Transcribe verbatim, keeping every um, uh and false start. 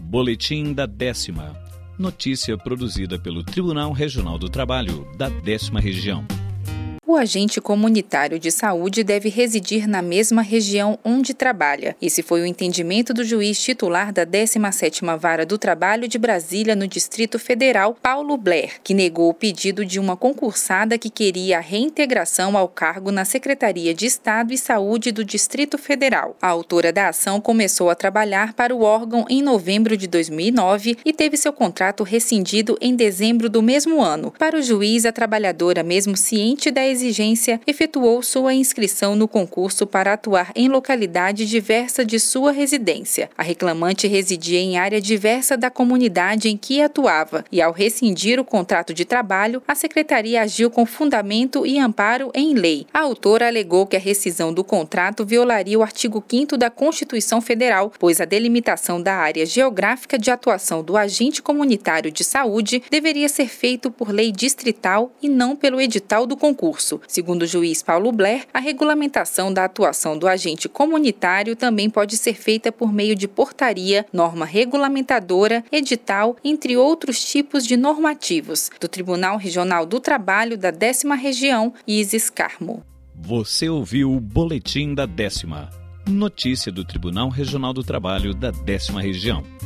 Boletim da Décima. Notícia produzida pelo Tribunal Regional do Trabalho da Décima Região. O agente comunitário de saúde deve residir na mesma região onde trabalha. Esse foi o entendimento do juiz titular da décima sétima Vara do Trabalho de Brasília, no Distrito Federal, Paulo Blair, que negou o pedido de uma concursada que queria a reintegração ao cargo na Secretaria de Estado e Saúde do Distrito Federal. A autora da ação começou a trabalhar para o órgão em novembro de dois mil e nove e teve seu contrato rescindido em dezembro do mesmo ano. Para o juiz, a trabalhadora, mesmo ciente da exigência, efetuou sua inscrição no concurso para atuar em localidade diversa de sua residência. A reclamante residia em área diversa da comunidade em que atuava e, ao rescindir o contrato de trabalho, a secretaria agiu com fundamento e amparo em lei. A autora alegou que a rescisão do contrato violaria o artigo quinto da Constituição Federal, pois a delimitação da área geográfica de atuação do agente comunitário de saúde deveria ser feito por lei distrital e não pelo edital do concurso. Segundo o juiz Paulo Blair, a regulamentação da atuação do agente comunitário também pode ser feita por meio de portaria, norma regulamentadora, edital, entre outros tipos de normativos. Do Tribunal Regional do Trabalho da décima Região, Isis Carmo. Você ouviu o Boletim da Décima. Notícia do Tribunal Regional do Trabalho da décima Região.